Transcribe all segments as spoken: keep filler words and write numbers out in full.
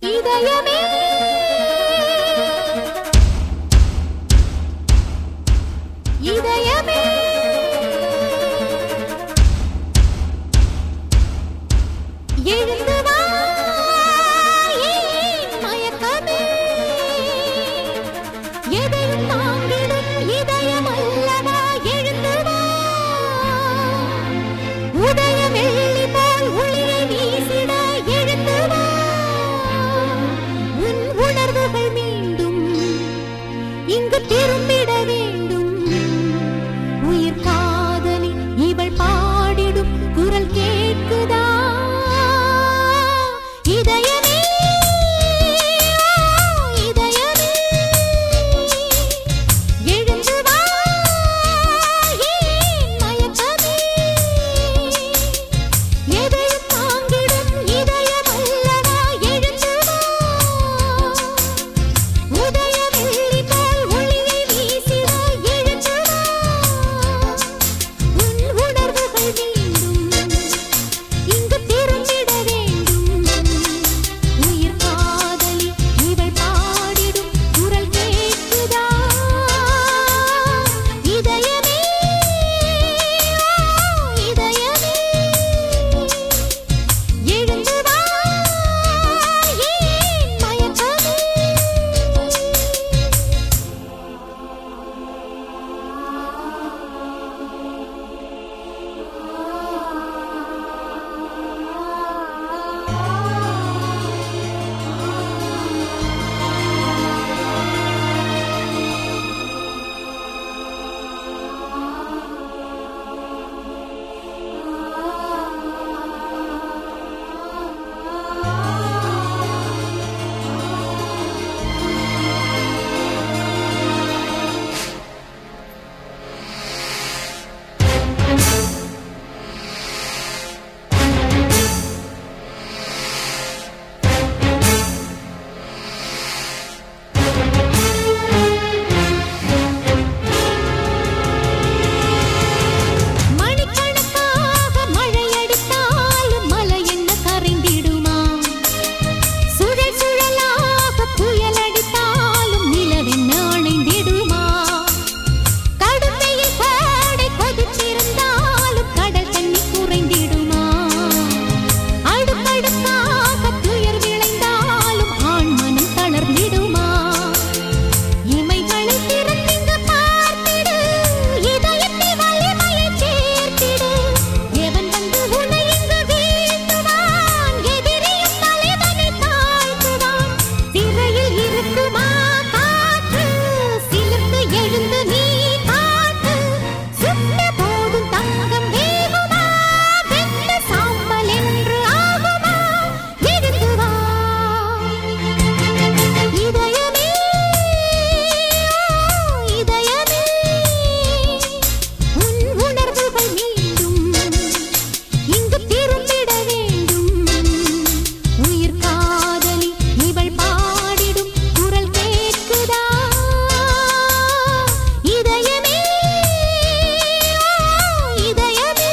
இதயமே இதயமே எழுந்து வா ஏன் மயக்கமே எதையும் தாங்கிடும் இதயம் அல்லவா எழுந்து வா உதய வெள்ளி போல் ஒளியை வீசிட எழுந்து வா உன் உணர்வுகள் மீண்டும் இங்கு திரும்பிட வேண்டும் உயிர் காதலி இவள் பாடிடும் குரல் கேட்குதா இதயமே இதயமே எழுந்து வா ஏன் மயக்கமே எதையும் தாங்கிடும் இதயம் அல்லவா எழுந்து வா உதய வெள்ளி போல் ஒளியை வீசிட எழுந்து வா உன் உணர்வுகள் மீண்டும் இங்கு திரும்பிட வேண்டும் உயிர் காதலி இவள் பாடிடும் குரல் கேட்குதா இதயமே இதயமே எழுந்து வா ஏன் மயக்கமே மணிக்கணக்காக மழையடித்தாலும் மலை என்ன கரைந்திடுமா சுழல் சுழலாக புயல் அடித்தாலும் நிலவென்ன அணைந்திடுமா கடும் வெயில் கோடை கொதித்திருந்தாலும் கடல் தண்ணி குறைந்திடுமா அடுக்கடுக்காக துயர் விளைந்தாலும் ஆண் மனம் தளர்ந்திடுமா இமைகளை திறந்திங்கு பார்த்திடு இதயத்தை வலிமையை சேர்த்திடு எவன் வந்து உன்னை இங்கு வீழ்த்துவான் எதிரியும் தலைவனை தாழ்த்துவான் சிறையில் இருக்குமா காற்று சிலிர்த்து எழுந்து நீ காட்டு சுட்ட போதும் தங்கம் வேகுமா வெந்த சாம்பல் என்று ஆகுமா எழுந்து வா இதயமே இதயமே உன் உணர்வுகள் மீண்டும் இங்கு திரும்பிட வேண்டும் உயிர் காதலி இவள் பாடிடும் குரல் கேட்குதா இதயமே இதயமே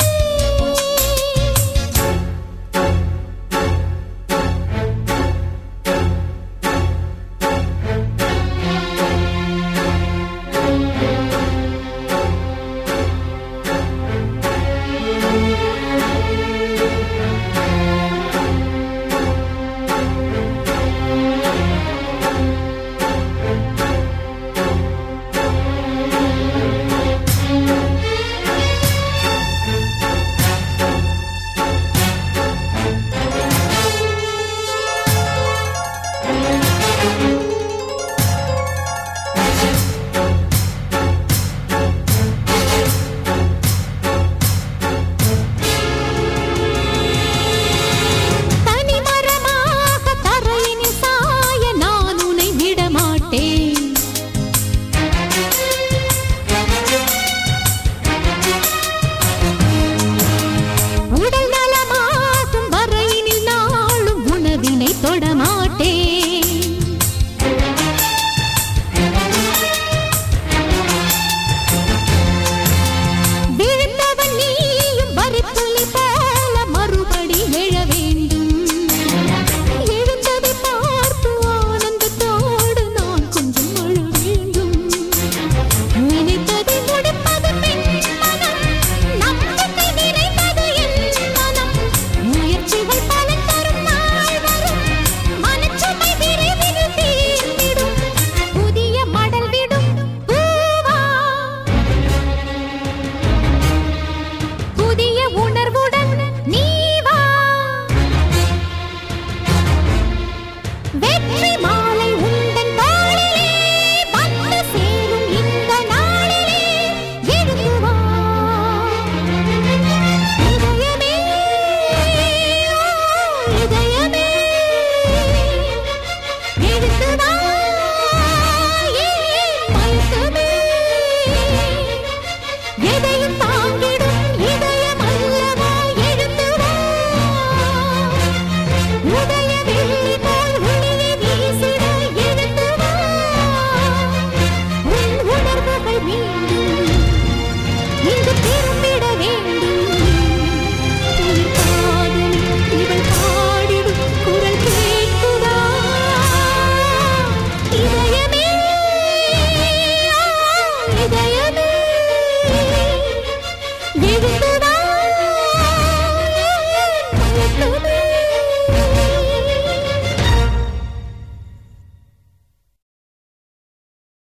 தனிமரமாக தரையினில் சாய நான் உன்னை விட மாட்டேன் உடல் நலமாகும் வரையினில் நாளும் உணவினை தொட மாட்டேன்